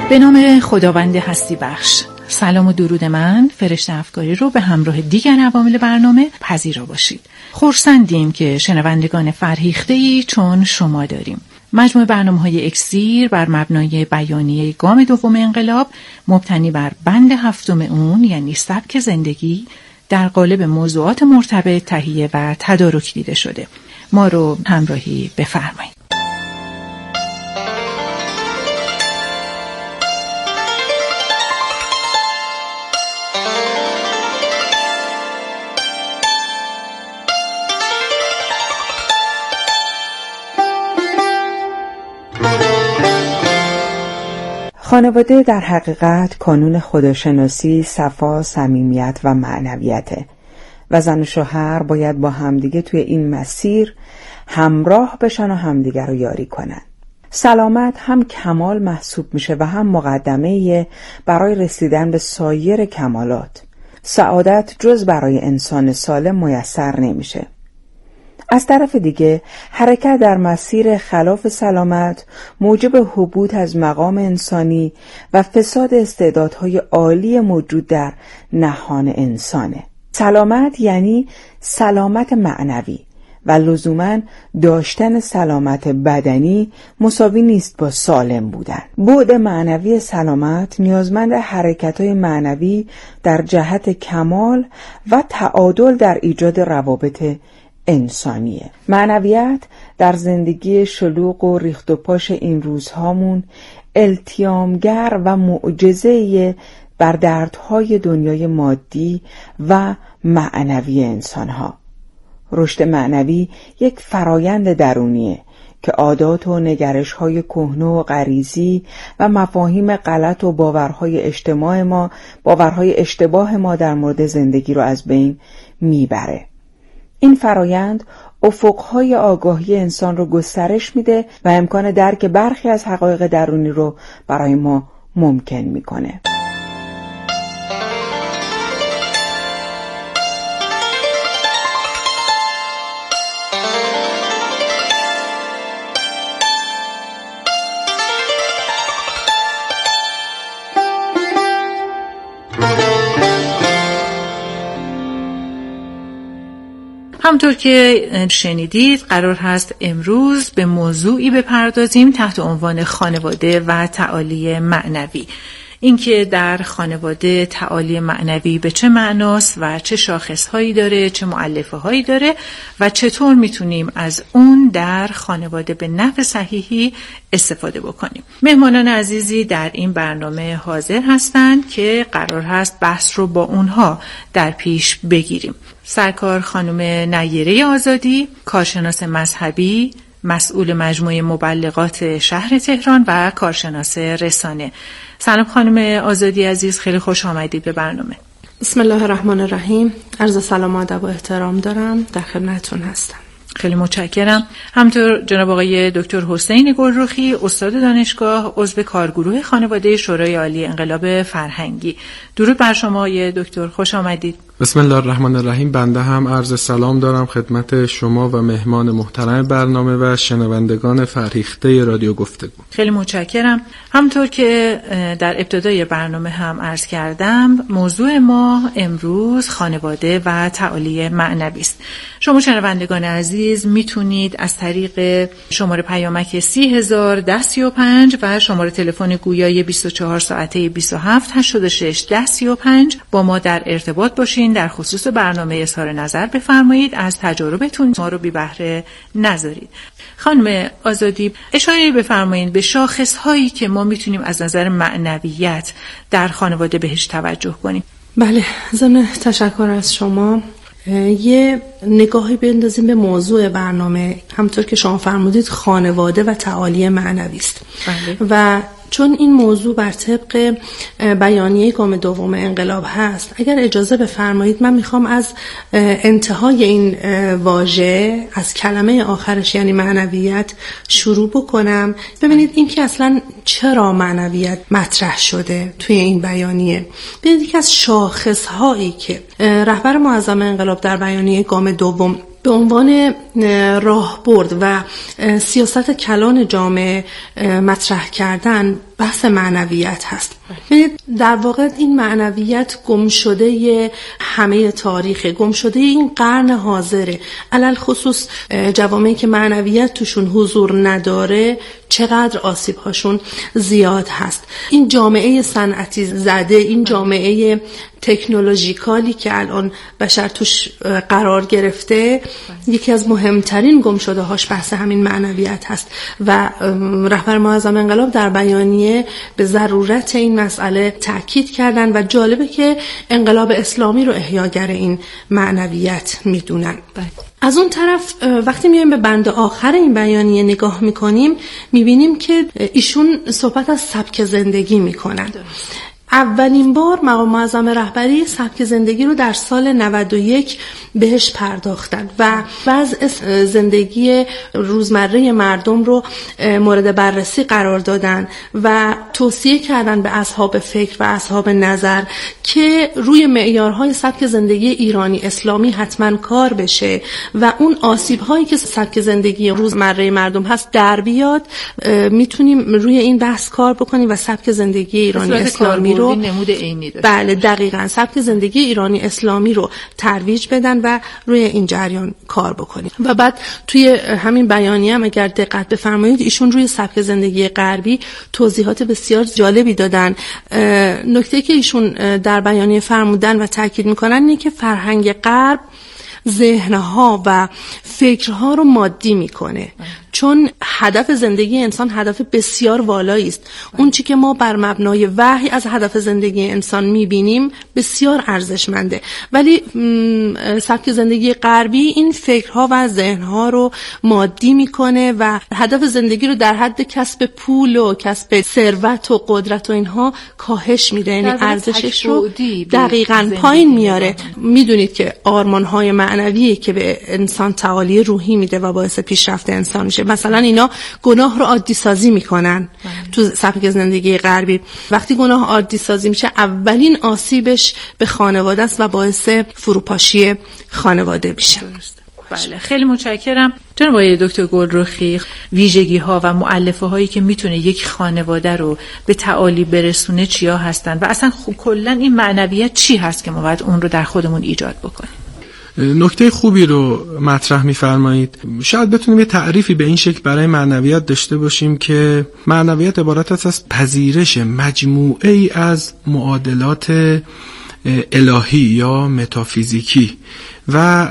به نام خداوند هستی بخش. سلام و درود من فرشته افکاری رو به همراه دیگر عوامل برنامه پذیرا باشید. خرسندیم که شنوندگان فرهیخته‌ای چون شما داریم. مجموع برنامه‌های اکسیر بر مبنای بیانیه گام دوم انقلاب مبتنی بر بند هفتم اون، یعنی سبک زندگی، در قالب موضوعات مرتبط تهیه و تدارک دیده شده. ما رو همراهی بفرمایید. خانواده در حقیقت کانون خودشناسی، صفا، صمیمیت و معنویته و زن و شوهر باید با همدیگه توی این مسیر همراه بشن و همدیگه رو یاری کنن. سلامت هم کمال محسوب میشه و هم مقدمه برای رسیدن به سایر کمالات. سعادت جز برای انسان سالم میسر نمیشه. از طرف دیگه حرکت در مسیر خلاف سلامت موجب حبوط از مقام انسانی و فساد استعدادهای عالی موجود در نهان انسانه. سلامت یعنی سلامت معنوی و لزوماً داشتن سلامت بدنی مساوی نیست با سالم بودن. بعد معنوی سلامت نیازمند حرکت‌های معنوی در جهت کمال و تعادل در ایجاد روابط انسانیه. معنویت در زندگی شلوغ و ریخت و پاش این روزهامون التیامگر و معجزه بر دردهای دنیای مادی و معنوی انسانها. رشد معنوی یک فرایند درونیه که عادات و نگرش‌های کهنه و غریزی و مفاهیم غلط و باورهای اشتباه ما در مورد زندگی رو از بین میبره. این فرایند افقهای آگاهی انسان رو گسترش میده و امکان درک برخی از حقایق درونی رو برای ما ممکن میکنه. همطور که شنیدید قرار هست امروز به موضوعی بپردازیم تحت عنوان خانواده و تعالی معنوی. اینکه در خانواده تعالی معنوی به چه معناست و چه شاخصهایی داره، چه مؤلفه هایی داره و چطور میتونیم از اون در خانواده به نحو صحیحی استفاده بکنیم. مهمانان عزیزی در این برنامه حاضر هستند که قرار هست بحث رو با اونها در پیش بگیریم. سرکار خانم نیره آزادی، کارشناس مذهبی، مسئول مجموعه مبلغات شهر تهران و کارشناس رسانه. سلام خانم آزادی عزیز، خیلی خوش آمدید به برنامه. بسم الله الرحمن الرحیم. عرض سلام و ادب و احترام دارم، در خدمتتون هستم. خیلی متشکرم. همطور جناب آقای دکتر حسین گلرخی، استاد دانشگاه، عضو کارگروه خانواده شورای عالی انقلاب فرهنگی. درود بر شما آقای دکتر، خوش آمدید. بسم الله الرحمن الرحیم. بنده هم عرض سلام دارم خدمت شما و مهمان محترم برنامه و شنوندگان فرهیخته رادیو گفتگو. خیلی متشکرم. همطور که در ابتدای برنامه هم عرض کردم، موضوع ما امروز خانواده و تعالی معنوی است. شما شنوندگان عزیز میتونید از طریق شماره پیامک 301035 و شماره تلفن گویای 24 ساعته 27 86 1035 با ما در ارتباط باشید. در خصوص برنامه اظهار نظر بفرمایید، از تجاربتون ما رو بی بهره نذارید. خانم آزادی، اشاره بفرمایید به شاخص‌هایی که ما میتونیم از نظر معنویت در خانواده بهش توجه کنیم. بله، ضمن تشکر از شما یه نگاهی بیندازیم به موضوع برنامه. همطور که شما فرمودید خانواده و تعالی معنوی است. بله. و چون این موضوع بر طبق بیانیه گام دوم انقلاب هست، اگر اجازه بفرمایید من میخوام از انتهای این واژه، از کلمه آخرش یعنی معنویت شروع بکنم. ببینید این که اصلا چرا معنویت مطرح شده توی این بیانیه. ببینید یکی از شاخصهایی که رهبر معظم انقلاب در بیانیه گام دوم به عنوان راهبرد و سیاست کلان جامعه مطرح کردن بحث معنویت هست. در واقع این معنویت گم شده همه تاریخ، گم شده این قرن حاضره. علل خصوص جوامعی که معنویت توشون حضور نداره چقدر آسیب هاشون زیاد هست. این جامعه صنعتی زده، این جامعه تکنولوژیکالی که الان بشر توش قرار گرفته، یکی از مهمترین گم شده هاش بحث همین معنویت هست و رهبر معظم انقلاب در بیانیه به ضرورت این مسئله تأکید کردن و جالبه که انقلاب اسلامی رو احیاگر این معنویت میدونن. از اون طرف وقتی میایم به بند آخر این بیانیه نگاه میکنیم میبینیم که ایشون صحبت از سبک زندگی میکنن. اولین بار مقام معظم رهبری سبک زندگی رو در سال 91 بهش پرداختن و وضع زندگی روزمره مردم رو مورد بررسی قرار دادن و توصیه کردن به اصحاب فکر و اصحاب نظر که روی معیارهای سبک زندگی ایرانی اسلامی حتما کار بشه و اون آسیب‌هایی که سبک زندگی روزمره مردم هست در بیاد، میتونیم روی این بحث کار بکنیم و سبک زندگی ایرانی اسلامی رو نمود عینی داشته. بله دقیقاً سبک زندگی ایرانی اسلامی رو ترویج بدن و روی این جریان کار بکنیم. و بعد توی همین بیانیه هم اگر دقت بفرمایید ایشون روی سبک زندگی غربی توضیحات بسیار جالبی دادن. نکته که ایشون در بیانیه فرمودن و تاکید میکنن اینه که فرهنگ غرب ذهنها و فکرها رو مادی میکنه، چون هدف زندگی انسان هدف بسیار والایی است. اون چی که ما بر مبنای وحی از هدف زندگی انسان میبینیم بسیار ارزشمنده، ولی سبک زندگی غربی این فکرها و ذهنها رو مادی میکنه و هدف زندگی رو در حد کسب پول و کسب ثروت و قدرت و اینها کاهش میده، یعنی ارزشش رو دقیقاً پایین میاره. میدونید که آرمان‌های معنوی که به انسان تعالی روحی میده و باعث پیشرفت انسان میشه، مثلا اینا گناه رو عادی سازی میکنن. تو سبک زندگی غربی وقتی گناه عادی سازی میشه اولین آسیبش به خانواده است و باعث فروپاشی خانواده میشه. بله، خیلی متشکرم جناب آقای دکتر گلرخی. ویژگی ها و مؤلفه هایی که میتونه یک خانواده رو به تعالی برسونه چیا هستن و اصلا کلا این معنویت چی هست که ما باید اون رو در خودمون ایجاد بکنیم؟ نکته خوبی رو مطرح می‌فرمایید. شاید بتونیم یه تعریفی به این شکل برای معنویت داشته باشیم که معنویت عبارت است از پذیرش مجموعه ای از معادلات الهی یا متافیزیکی و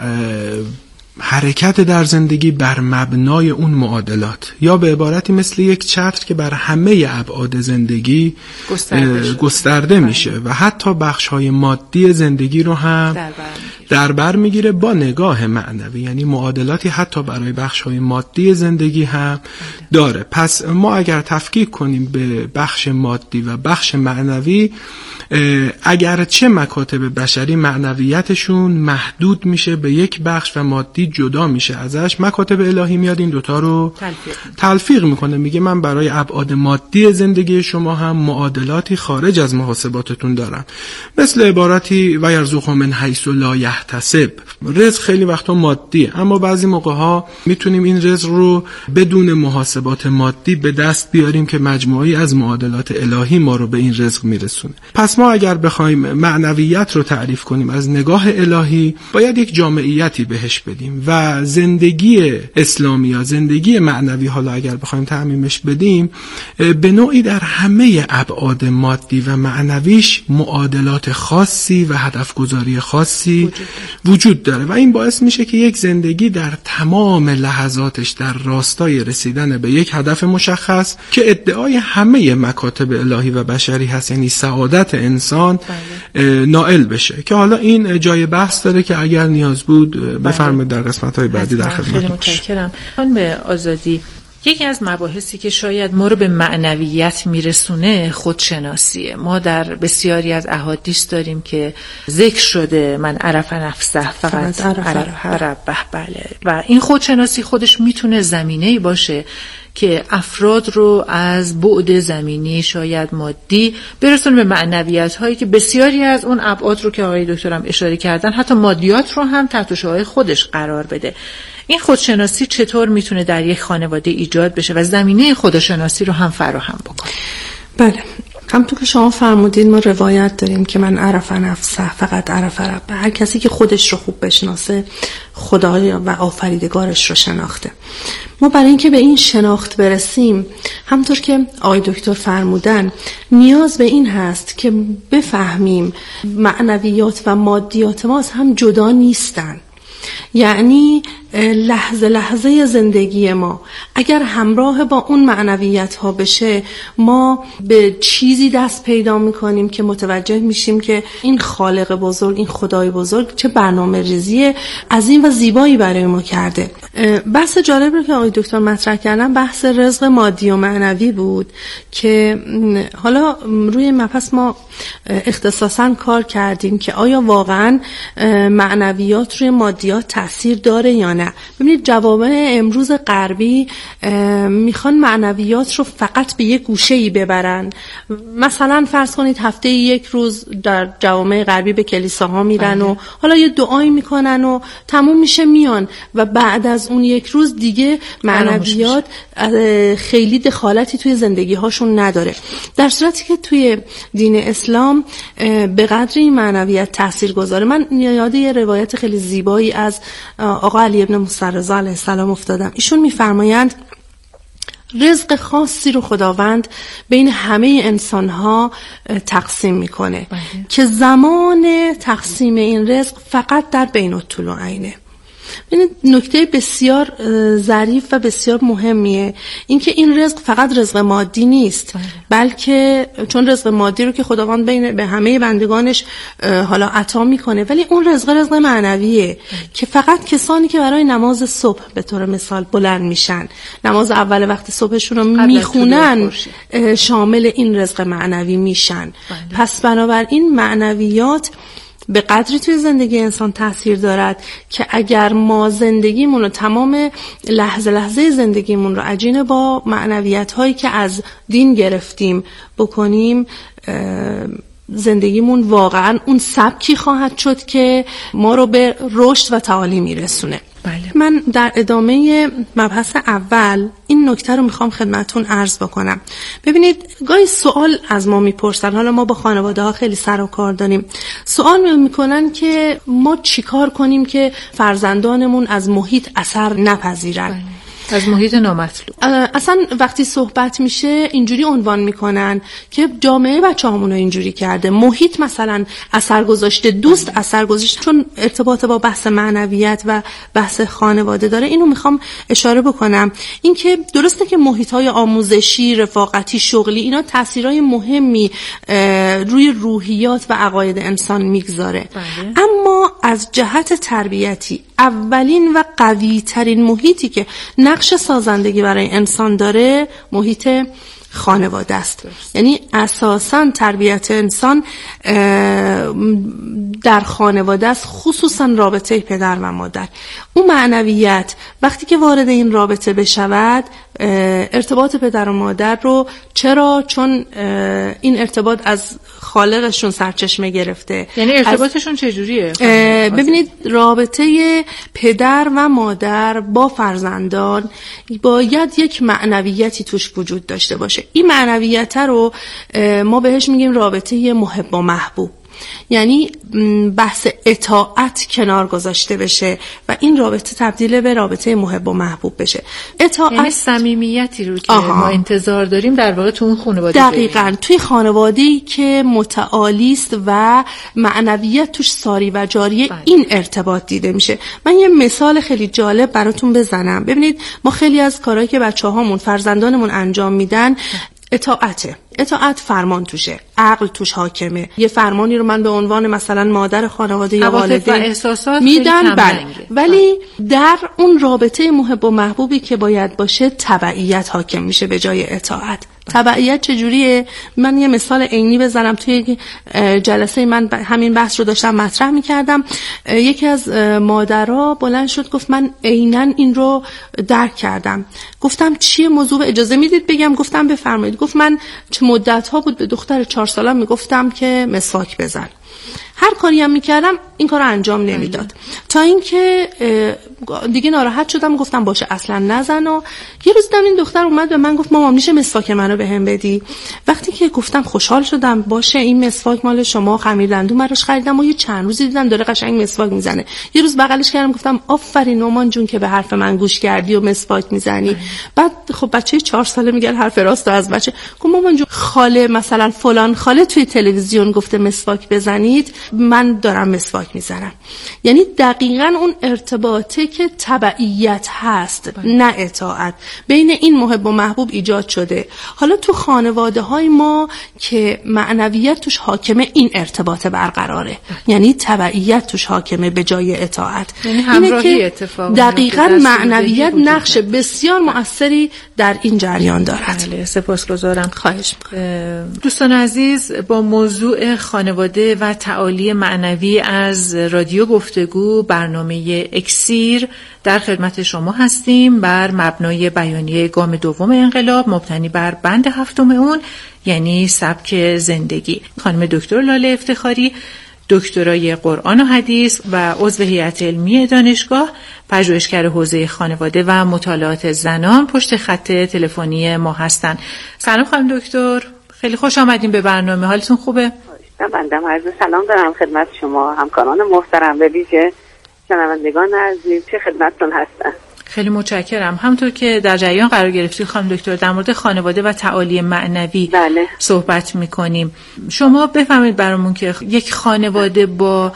حرکت در زندگی بر مبنای اون معادلات، یا به عبارتی مثل یک چتر که بر همه ابعاد زندگی گسترده میشه و حتی بخش‌های مادی زندگی رو هم در بر میگیره با نگاه معنوی، یعنی معادلاتی حتی برای بخش‌های مادی زندگی هم داره. پس ما اگر تفکیک کنیم به بخش مادی و بخش معنوی، اگرچه مکاتب بشری معنویتشون محدود میشه به یک بخش و مادی جدا میشه ازش، مکاتب الهی میاد این دوتا رو تلفیق میکنه، میگه من برای ابعاد مادی زندگی شما هم معادلاتی خارج از محاسباتتون دارم، مثل عبارتی و یرزقهم من حیث لا یحتسب. رزق خیلی وقتا مادیه، اما بعضی موقع ها میتونیم این رزق رو بدون محاسبات مادی به دست بیاریم که مجموعی از معادلات الهی ما رو به این رزق میرسونه. پس ما اگر بخوایم معنویت رو تعریف کنیم از نگاه الهی، باید یک جامعیتی بهش بدیم و زندگی اسلامی یا زندگی معنوی، حالا اگر بخوایم تعمیمش بدیم، به نوعی در همه ابعاد مادی و معنویش معادلات خاصی و هدفگذاری خاصی وجود داره و این باعث میشه که یک زندگی در تمام لحظاتش در راستای رسیدن به یک هدف مشخص که ادعای همه مکاتب الهی و بشری هست، یعنی سعادت انسان، نائل بشه. که حالا این جای بحث داره که اگر نیاز بود بفرمایید در قسمت‌های بعدی در خدمت. خیلی متشکرم. به آزادی، یکی از مباحثی که شاید ما رو به معنویت میرسونه خودشناسیه. ما در بسیاری از احادیث داریم که ذکر شده من عرف نفسه فقط عرف ربه. بله، و این خودشناسی خودش میتونه زمینه‌ای باشه که افراد رو از بعد زمینی شاید مادی برسونه به معنویت هایی که بسیاری از اون ابعاد رو که آقای دکترم اشاره کردن حتی مادیات رو هم تحت شعاع خودش قرار بده. این خودشناسی چطور میتونه در یک خانواده ایجاد بشه و زمینه خودشناسی رو هم فراهم بکنه؟ بله، همونطور که شما فرمودین ما روایت داریم که من عرف نفسه فقط عرف ربه. هر کسی که خودش رو خوب بشناسه خدای و آفریدگارش رو شناخته. ما برای اینکه به این شناخت برسیم همونطور که آقای دکتر فرمودن نیاز به این هست که بفهمیم معنویات و مادیات ما از هم جدا نیستن. یعنی لحظه لحظه زندگی ما اگر همراه با اون معنویت ها بشه ما به چیزی دست پیدا میکنیم که متوجه میشیم که این خالق بزرگ، این خدای بزرگ چه برنامه ریزی عظیم و زیبایی برای ما کرده. بحث جالب رو که آقای دکتر مطرح کردن بحث رزق مادی و معنوی بود که حالا روی مبحث ما اختصاصا کار کردیم که آیا واقعا معنویات روی مادیات تأثیر داره یا نه. ببینید جوامع امروز غربی میخوان معنویات رو فقط به یک گوشه‌ای ببرن. مثلا فرض کنید هفته یک روز در جوامع غربی به کلیساها میرن و حالا یه دعایی میکنن و تموم میشه میان و بعد از اون یک روز دیگه معنویات خیلی دخالتی توی زندگی هاشون نداره. در صورتی که توی دین اسلام به قدر این معنویت تأثیر گذاره. من یاد یه روایت خیلی زیبایی از آقا علی ابن موسی رضا علیه السلام افتادم. ایشون میفرمایند رزق خاصی رو خداوند بین همه انسان‌ها تقسیم میکنه که زمان تقسیم این رزق فقط در بین الطلوعینه. این نکته بسیار ظریف و بسیار مهمیه، اینکه این رزق فقط رزق مادی نیست بلکه چون رزق مادی رو که خداوند به همه بندگانش حالا عطا میکنه، ولی اون رزق معنویه که فقط کسانی که برای نماز صبح به طور مثال بلند میشن، نماز اول وقت صبحشون رو میخونن، شامل این رزق معنوی میشن. پس بنابراین معنویات به قدری توی زندگی انسان تاثیر دارد که اگر ما زندگیمون رو تمام لحظه لحظه زندگیمون رو عجین با معنویت هایی که از دین گرفتیم بکنیم، زندگیمون واقعا اون سبکی خواهد شد که ما رو به رشد و تعالی میرسونه. بله. من در ادامه مبحث اول این نکته رو میخوام خدمتون عرض بکنم. ببینید گاهی سوال از ما میپرسن، حالا ما با خانواده ها خیلی سر و کار داریم، سوال میکنن که ما چیکار کنیم که فرزندانمون از محیط اثر نپذیرن. بله. از محیط نامطلوب. اصلا وقتی صحبت میشه اینجوری عنوان میکنن که جامعه بچه‌هامون رو اینجوری کرده، محیط مثلا اثر گذاشته، دوست اثر گذاشته، چون ارتباط با بحث معنویت و بحث خانواده داره. اینو میخوام اشاره بکنم، این که درسته که محیط‌های آموزشی، رفاقتی، شغلی اینا تاثیرای مهمی روی روحیات و عقاید انسان میگذاره، اما از جهت تربیتی اولین و قوی ترین محیطی که نقش سازندگی برای انسان داره محیط خانواده است. یعنی اساساً تربیت انسان در خانواده است، خصوصاً رابطه پدر و مادر. اون معنویت وقتی که وارد این رابطه بشود، ارتباط پدر و مادر رو چون این ارتباط از خالقشون سرچشمه گرفته. یعنی ارتباطشون چجوریه؟ ببینید رابطه پدر و مادر با فرزندان باید یک معنویتی توش وجود داشته باشه. این معنویت رو ما بهش میگیم رابطه محب و محبوب. یعنی بحث اطاعت کنار گذاشته بشه و این رابطه تبدیل به رابطه محب و محبوب بشه. اطاعت یعنی صمیمیتی رو که ما انتظار داریم در واقع تو اون خانواده دقیقاً توی خانواده‌ای که متعالی است و معنویت توش ساری و جاری این ارتباط دیده میشه. من یه مثال خیلی جالب براتون بزنم. ببینید ما خیلی از کارهایی که بچه‌هامون، فرزندانمون انجام میدن اطاعته. اطاعت فرمان توشه، عقل توش حاکمه. یه فرمانی رو من به عنوان مثلا مادر خانواده یا والدین میدم، بله، ولی در اون رابطه محب و محبوبی که باید باشه تبعیت حاکم میشه به جای اطاعت. تبعیت چجوریه؟ من یه مثال عینی بزنم. توی جلسه من همین بحث رو داشتم مطرح میکردم، یکی از مادرها بلند شد گفت من عیناً این رو درک کردم. گفتم چیه موضوع؟ اجازه میدید بگم؟ گفتم بفرمایید. گفت من چه مدت ها بود به دختر 4 سالم میگفتم که مسواک بزن، هر کاری هم میکردم این کار رو انجام نمیداد، تا اینکه دیگه ناراحت شدم، گفتم باشه اصلا نزن. و یه روز دیدم این دختر اومد به من گفت مامان میشه مسواک منو بهم بدی؟ وقتی که گفتم خوشحال شدم، باشه این مسواک مال شما، خمیر دندون براش خریدم و یه چند روزی دیدم داره قشنگ مسواک میزنه. یه روز بغلش کردم گفتم آفرین نومان جون که به حرف من گوش کردی و مسواک میزنی. بعد خب بچه 4 ساله میگه حرف راست از بچه. گفت مامان جون خاله مثلا فلان خاله توی تلویزیون گفته مسواک بزنید، من دارم مسواک میزنم. یعنی دقیقاً اون ارتباطه که تبعیت هست نه اطاعت بین این محب و محبوب ایجاد شده. حالا تو خانواده های ما که معنویت توش حاکمه این ارتباط برقراره، یعنی تبعیت توش حاکمه به جای اطاعت. یعنی همراهی اتفاق دقیقاً معنویت نقش بسیار مؤثری در این جریان دارد. بله، سپاسگزارم. خواهش می‌کنم. دوستان عزیز، با موضوع خانواده و تعالی معنوی از رادیو گفتگو برنامه اکسیر در خدمت شما هستیم، بر مبنای بیانیه گام دوم انقلاب مبتنی بر بند 7 اون، یعنی سبک زندگی. خانم دکتر لاله افتخاری، دکترای قرآن و حدیث و عضو هیئت علمی دانشگاه، پژوهشگر حوزه خانواده و مطالعات زنان، پشت خط تلفنی ما هستند. سلام خانم دکتر، خیلی خوش آمدین به برنامه. حالتون خوبه؟ بنده عرض سلام دارم خدمت شما همکاران محترم، به ویژه شنوندگان عزیز که خدمتتون هستن. خیلی متشکرم. همونطور که در جریان قرار گرفتید خانم دکتر، در مورد خانواده و تعالی معنوی صحبت می‌کنیم. شما بفرمایید برامون که یک خانواده با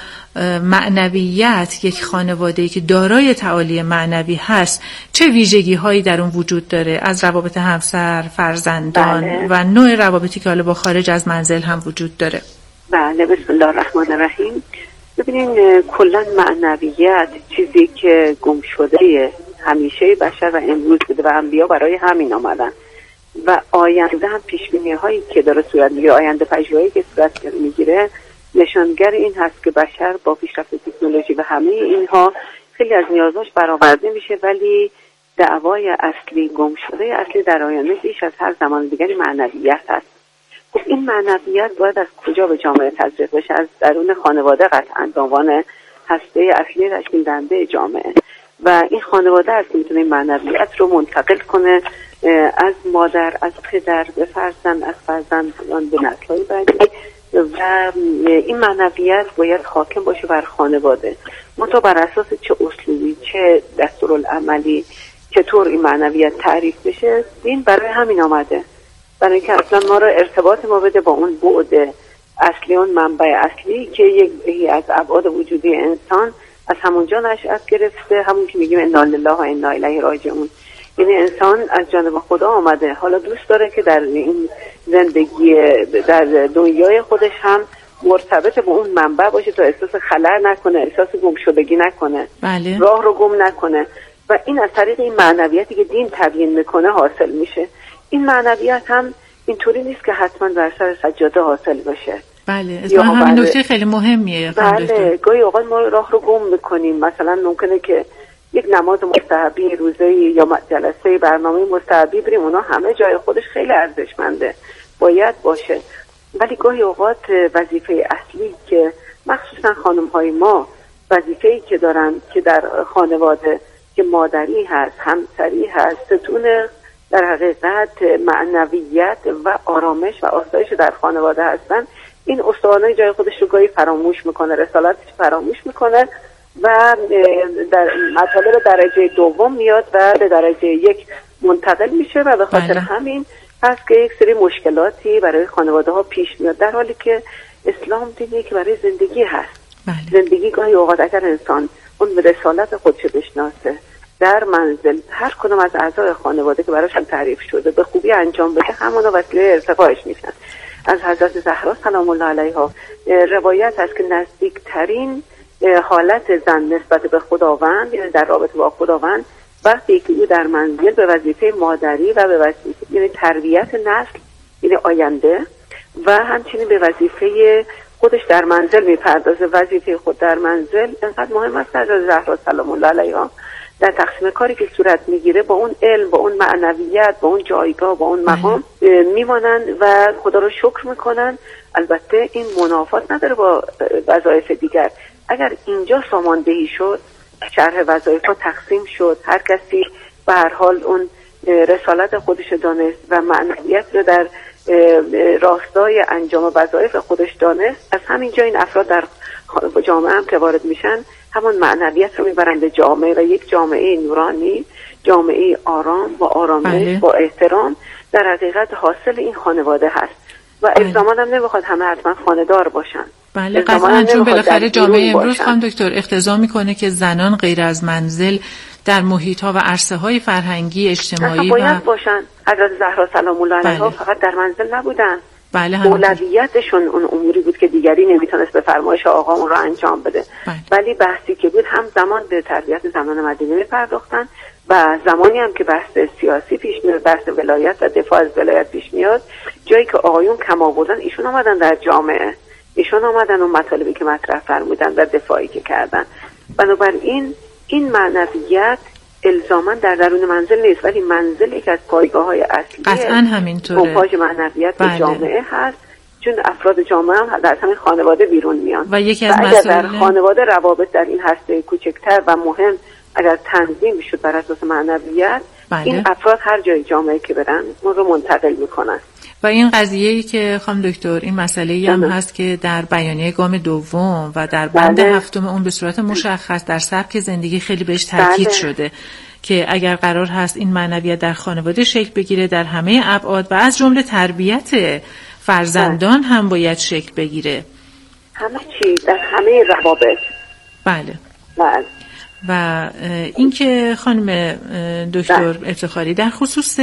معنویت، یک خانواده‌ای که دارای تعالی معنوی هست، چه ویژگی‌هایی در اون وجود داره؟ از روابط همسر، فرزندان و نوع روابطی که حالا با خارج از منزل هم وجود داره. بله، بسم الله الرحمن الرحیم. ببینین کلا معنویت چیزی که گم شده همیشه بشر و امروز بوده و انبیا برای همین آمدن و آینده هم پیشبینی هایی که داره صورت میگیره، آینده پژوهایی که صورت میگیره نشانگر این هست که بشر با پیشرفت تکنولوژی و همه اینها خیلی از نیازاش برآورده میشه، ولی دعوای اصلی گم شده اصلی در آینده بیش از هر زمان دیگری معنویت هست. خب این معنویت باید از کجا به جامعه تزریق بشه؟ از درون خانواده قطعاً به عنوان هسته اصلی تشکیل دهنده جامعه، و این خانواده است که میتونه معنویت رو منتقل کنه از مادر، از پدر به فرزند، از فرزندان به نسل‌های بعدی، و این معنویت باید حاکم باشه بر خانواده. منتها بر اساس چه اسلوبی، چه دستورالعملی، چطور این معنویت تعریف بشه؟ دین برای همین آمده، برای اینکه اصلا ما رو ارتباط ما بده با اون بعد اصلی، اون منبع اصلی که یکی از ابعاد وجودی انسان از همونجا نشأت گرفته، همون که میگیم انا لله و انا الیه راجعون. یعنی انسان از جانب خدا آمده، حالا دوست داره که در این زندگی در دنیای خودش هم مرتبط به اون منبع باشه تا احساس خلأ نکنه، احساس گمشدگی نکنه، بله. راه رو گم نکنه، و این از طریق این معنویتی که دین تبیین میکنه حاصل میشه. این معنویت هم اینطوری نیست که حتما بر سر سجاده حاصل باشه. بله، اتفاقا همین نکته خیلی مهمیه. بله، گاهی اوقات ما راه رو گم میکنیم. مثلا ممکنه که یک نماز مستحبی روزه یا جلسه برنامه مستحبی بریم، اونا همه جای خودش خیلی ارزشمنده، باید باشه، ولی گاهی اوقات وظیفه اصلی که مخصوصا خانم‌های ما وظیفه‌ای که دارن که در خانواده که مادری هست، همسری هست، ستون در حقیقت معنویت و آرامش و آسایش در خانواده هستن، این استوانه جای خودش رو گاهی فراموش میکنه، رسالتش فراموش میکنه و در مطالب درجه دوم میاد و به درجه 1 منتقل میشه و به خاطر همین هست که یک سری مشکلاتی برای خانواده ها پیش میاد، در حالی که اسلام دینی که برای زندگی هست. زندگی گاهی اوقات اگر انسان اون به رسالت خودش بشناسه در منزل هر کدوم از اعضای خانواده که براشون تعریف شده به خوبی انجام بده، همونا وسیله ارتقاش میشن. از حضرت زهرا سلام الله علیها روایت هست که نزدیکترین حالت زن نسبت به خداوند، یعنی در رابطه با خداوند، وقتی که او در منزل به وظیفه مادری و به وظیفه یعنی تربیت نسل، یعنی آینده، و همچنین به وظیفه خودش در منزل میپردازه. وظیفه خود در منزل انقدر مهم است از زهرا سلام الله علیها در تقسیم کاری که صورت میگیره با اون علم، با اون معنویت، با اون جایگاه، با اون مقام میمانند و خدا رو شکر میکنن. البته این منافات نداره با وظایف دیگر. اگر اینجا ساماندهی شد، شرح وظایف ها تقسیم شد، هر کسی به هر حال اون رسالت خودش دانست و معنویت رو در راستای انجام وظایف خودش دانست، از همینجا این افراد در جامعه هم که وارد میشن همون معنویت رو میبرن به جامعه و یک جامعه نورانی، جامعه آرام با آرامش، با احترام در حقیقت حاصل این خانواده هست. و الزامان هم نمیخواد همه حتما خانه‌دار باشن. بله قطعا، چون بالاخره جامعه امروز خانم دکتر اقتضا میکنه که زنان غیر از منزل در محیط‌ها و عرصه‌های فرهنگی اجتماعی باید باشن. حضرت زهرا سلام الله علیها فقط در منزل نبودن. بله، اولویتشون اون اموری بود که دیگری نمیتونست به فرمایش آقا اون رو انجام بده. ولی بحثی که بود هم زمان به تربیت زنان مدینه می‌پرداختن و زمانی هم که بحث سیاسی پیش میاد، بحث ولایت و دفاع از ولایت پیش میاد، جایی که آقایون کم آوردن ایشون آمدن در جامعه، ایشون آمدن اون مطالبی که مطرح فرمودن و دفاعی که کردن. بنابراین این معنویت الزاما در درون منزل نیست، ولی منزل یکی از پایگاه‌های اصلی قطعاً همینطوره پمپاژ معنویت به جامعه هست، چون افراد جامعه هم در همین خانواده بیرون میان و یکی از اگر در خانواده روابط در این هسته کوچکتر و مهم اگر تنظیم شد بر اساس معنویت، این افراد هر جای جامعه که برن اون رو منتقل میکنن. و این قضیه‌ای که خانم دکتر این مسئله‌ای هم هست که در بیانیه گام دوم و در بند هفتم اون به صورت مشخص در سبک زندگی خیلی بهش تاکید شده که اگر قرار هست این معنویت در خانواده شکل بگیره در همه ابعاد و از جمله تربیت فرزندان هم باید شکل بگیره، همه چی در همه روابط. بله. و اینکه خانم دکتر افتخاری در خصوص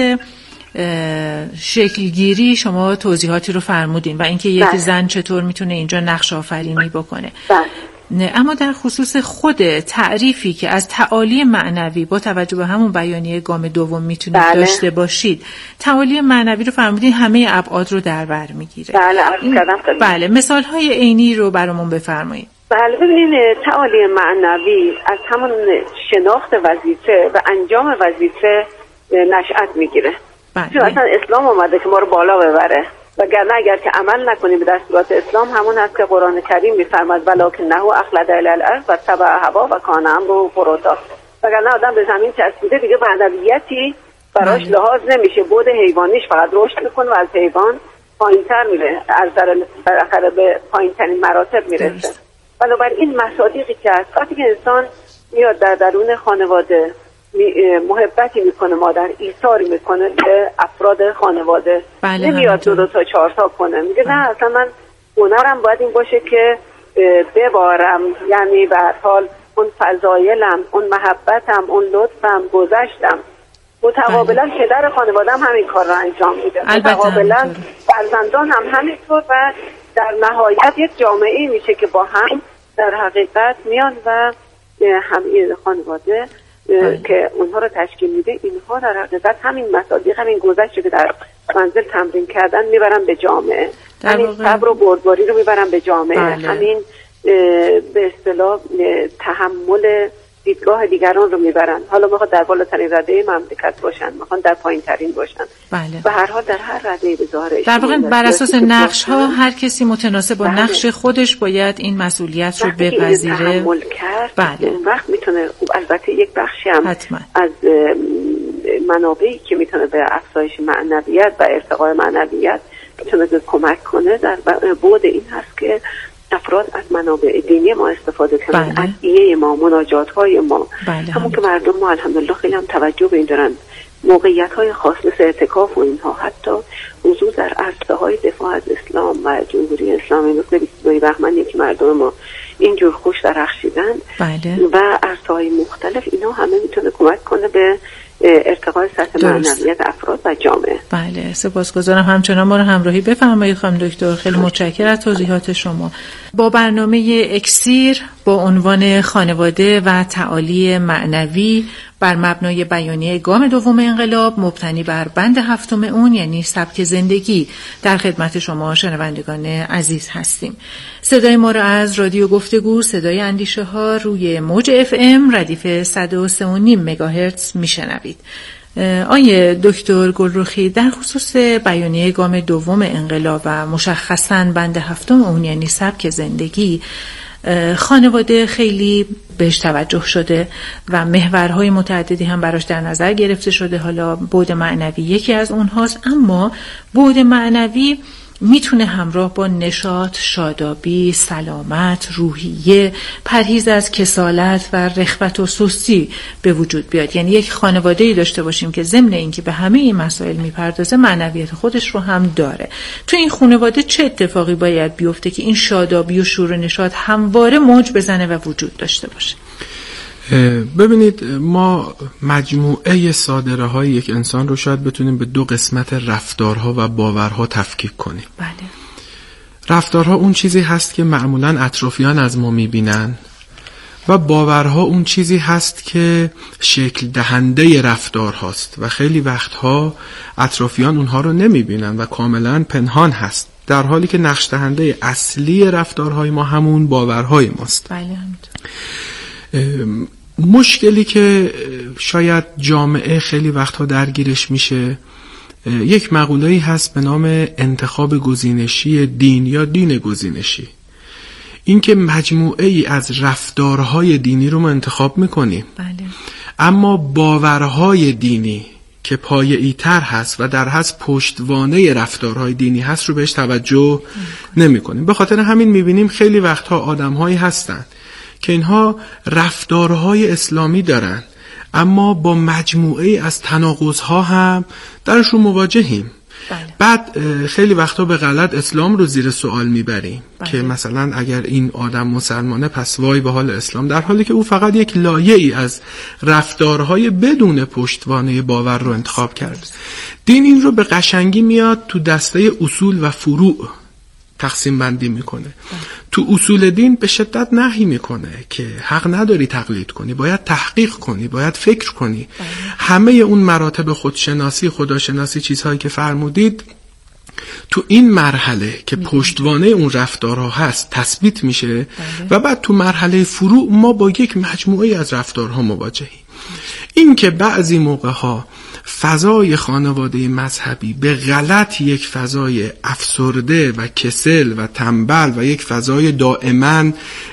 شکلگیری شما توضیحاتی رو فرمودین و اینکه یک زن چطور میتونه اینجا نقش آفرینی بکنه، اما در خصوص خود تعریفی که از تعالی معنوی با توجه به همون بیانیه گام دوم میتونید داشته باشید، تعالی معنوی رو فرمودین همه ابعاد رو در بر میگیره. بله مثال های عینی رو برامون بفرمایید. بله ببینید، تعالی معنوی از همون شناخت وظیفه و انجام وظیفه نشأت میگیره. چون اصلا اسلام اومده که ما رو بالا ببره، وگرنه اگر که عمل نکنیم به دستورات اسلام همون هست که قرآن کریم میفرماد ولکنه اخلد الی الارض و تبع هوا و کان امره فرطا. وگرنه آدم به زمین چسبیده دیگه معنویتی براش لحاظ نمیشه، بود حیوانیش فقط رشد میکنه و از حیوان پایینتر میره، از در به پایینترین مراتب میرسه. بنابراین مصادیقی که هست وقتی که انسان میاد در درون خانواده محبتی میکنه، مادر ایثاری میکنه به افراد خانواده، نمیاد دو تا چهار تا کنه، میگه نه اصلا من هنرم باید این باشه که ببارم، یعنی به هر حال اون فضایلم، اون محبتم، اون لطفم، گذشتم. متقابلا پدر خانواده هم همین کار رو انجام میده، متقابلا فرزندان هم همینطور و در نهایت یک جامعه میشه که با هم در حقیقت میان و همین خانواده که اونها رو تشکیل میده، اینها در حقیقت همین مصادیق، همین گذشته که در منزل تمرین کردن میبرن به جامعه، همین صبر و بردباری رو میبرن به جامعه، همین به اصطلاح تحمل دیدگاه دیگران رو میبرن. حالا میخواد در بالاترین رده مملکت باشن، میخوان در پایین ترین باشن. و هر حال در هر رده به ظاهر در واقع بر اساس نقش ها هر کسی متناسب با نقش خودش باید این مسئولیت رو بپذیره. تحمل کرد اون وقت میتونه، البته یک بخشی هم از منابعی که میتونه به افزایش معنویت و ارتقای معنویت میتونه کمک کنه در بعد این هست که افراد از منابع دینی ما استفاده کنند، ادعیه ما، مناجات های ما، همون که مردم ما الحمدلله خیلی هم توجه به این دارن، موقعیت های خاص مثل اعتکاف و اینها، حتی حضور در عرصه های دفاع از اسلام و جمهوری اسلامی مثل 22 بهمن که مردم ما اینجور خوش درخشیدن و عرصه های مختلف، اینا همه میتونه کمک کنه میکنه به ارتقای سطح معنویت افراد و جامعه. بله، سپاسگزارم. همچنان ما رو همراهی بفرمایید خانم دکتر. خیلی متشکرم از توضیحات شما. با برنامه اکسیر با عنوان خانواده و تعالی معنوی بر مبنای بیانیه گام دوم انقلاب مبتنی بر بند 7 اون، یعنی سبک زندگی، در خدمت شما شنوندگان عزیز هستیم. صدای ما را از رادیو گفتگو صدای اندیشه ها روی موج FM ردیف 103.5 مگاهرتز میشنوید. آیه دکتر گلرخی، در خصوص بیانیه گام دوم انقلاب و مشخصاً بند 7 اون، یعنی سبک زندگی، خانواده خیلی بهش توجه شده و محورهای متعددی هم براش در نظر گرفته شده. حالا بعد معنوی یکی از اونهاست، اما بعد معنوی میتونه همراه با نشاط، شادابی، سلامت، روحیه، پرهیز از کسالت و رغبت و سستی به وجود بیاد. یعنی یک خانواده‌ای داشته باشیم که ضمن اینکه به همه این مسائل میپردازه، معنویت خودش رو هم داره. تو این خانواده چه اتفاقی باید بیفته که این شادابی و شور و نشاط همواره موج بزنه و وجود داشته باشه؟ ببینید، ما مجموعه صادره های یک انسان رو شاید بتونیم به 2 قسمت رفتارها و باورها تفکیک کنیم. بله. رفتارها اون چیزی هست که معمولاً اطرافیان از ما میبینن و باورها اون چیزی هست که شکل دهنده رفتار هاست و خیلی وقتها اطرافیان اونها رو نمیبینن و کاملاً پنهان هست، در حالی که نقش دهنده اصلی رفتارهای ما همون باورهای ماست. بله. مشکلی که شاید جامعه خیلی وقتها درگیرش میشه، یک مقوله‌ای هست به نام انتخاب گزینشی دین یا دین گزینشی. این که مجموعه ای از رفتارهای دینی رو ما انتخاب میکنیم. بله. اما باورهای دینی که پایه‌ای تر هست و در حد پشتوانه رفتارهای دینی هست رو بهش توجه نمی‌کنیم. به خاطر همین می‌بینیم خیلی وقتها آدم‌هایی هستن که اینها رفتارهای اسلامی دارن، اما با مجموعه از تناقض‌ها هم درشون مواجهیم. بله. بعد خیلی وقتا به غلط اسلام رو زیر سوال میبریم. بله. که مثلا اگر این آدم مسلمانه پس وای به حال اسلام، در حالی که او فقط یک لایه‌ای از رفتارهای بدون پشتوانه باور رو انتخاب کرد. دین این رو به قشنگی میاد تو دسته اصول و فروع تقسیم بندی میکنه. تو اصول دین به شدت نهی میکنه که حق نداری تقلید کنی، باید تحقیق کنی، باید فکر کنی. همه اون مراتب خودشناسی، خداشناسی، چیزهایی که فرمودید تو این مرحله که پشتوانه اون رفتارها هست تثبیت میشه و بعد تو مرحله فروع ما با یک مجموعه از رفتارها مواجهیم. این که بعضی موقعها فضای خانواده مذهبی به غلط یک فضای افسرده و کسل و تنبل و یک فضای دائما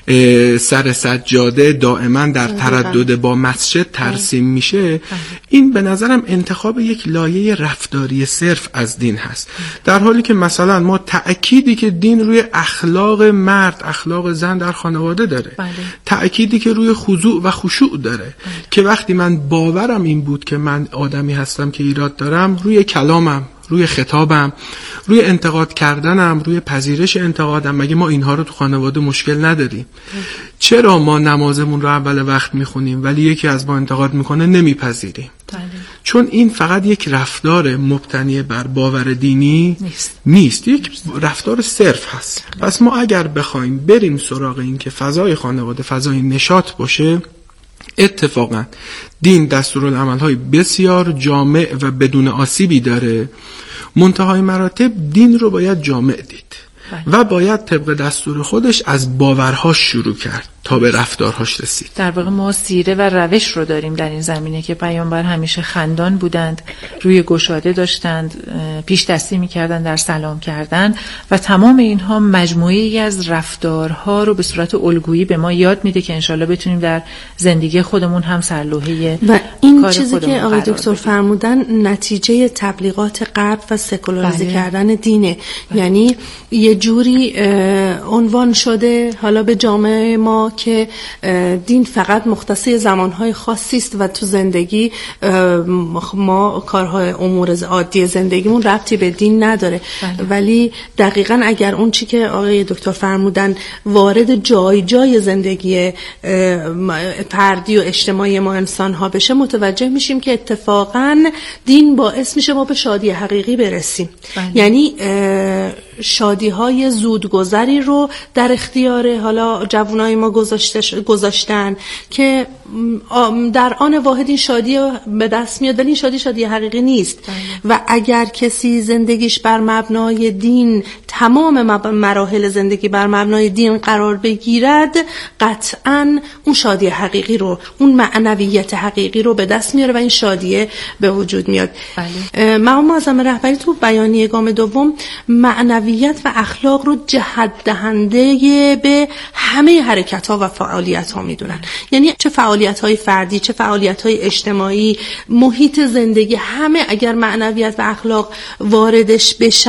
سر سجاده، دائما در تردد با مسجد ترسیم میشه، این به نظرم انتخاب یک لایه رفتاری صرف از دین هست. در حالی که مثلا ما تأکیدی که دین روی اخلاق مرد، اخلاق زن در خانواده داره، تأکیدی که روی خضوع و خشوع داره، که وقتی من باورم این بود که من آدمی هستم که ایراد دارم، روی کلامم، روی خطابم، روی انتقاد کردنم، روی پذیرش انتقادم، مگه ما اینها رو تو خانواده مشکل نداریم؟ چرا ما نمازمون رو اول وقت میخونیم ولی یکی از ما انتقاد میکنه نمیپذیریم؟ چون این فقط یک رفتار مبتنی بر باور دینی نیست، یک رفتار صرف هست. پس ما اگر بخوایم بریم سراغ این که فضای خانواده فضای نشاط باشه، اتفاقا دین دستورالعمل‌های بسیار جامع و بدون آسیبی داره. منتهای مراتب دین رو باید جامع دید و باید طبق دستور خودش از باورهاش شروع کرد تا به رفتارهاش رسید. در واقع ما سیره و روش رو داریم در این زمینه که پیامبر همیشه خندان بودند، روی گشاده داشتند، پیش دستی می‌کردند در سلام کردن و تمام اینها مجموعه‌ای از رفتارها رو به صورت الگویی به ما یاد میده که انشالله بتونیم در زندگی خودمون هم سرلوحه و این چیزی که آقای دکتر فرمودن نتیجه تبلیغات غرب و سکولاریزه کردن دینه. یعنی یه جوری عنوان شده حالا به جامعه ما که دین فقط مختص زمانهای خاصی است و تو زندگی ما کارهای امور عادی زندگیمون ربطی به دین نداره. ولی دقیقاً اگر اون چی که آقای دکتر فرمودن وارد جای زندگی فردی و اجتماعی ما انسان ها بشه، متوجه میشیم که اتفاقاً دین باعث میشه ما به شادی حقیقی برسیم. یعنی شادی های زودگذری رو در اختیار حالا جوانای ما گذاشتن که در آن واحد این شادی به دست میاد، ولی این شادی حقیقی نیست. و اگر کسی زندگیش بر مبنای دین، تمام مراحل زندگی بر مبنای دین قرار بگیرد، قطعاً اون شادی حقیقی رو، اون معنویت حقیقی رو به دست میاره و این شادیه به وجود میاد. مقام معظم رهبری تو بیانیه گام دوم معنویت و اخلاق رو جهت دهنده به همه حرکت ها و فعالیت ها میدونن. یعنی چه فعالیت های فردی، چه فعالیت های اجتماعی، محیط زندگی، همه اگر معنویت و اخلاق واردش بشه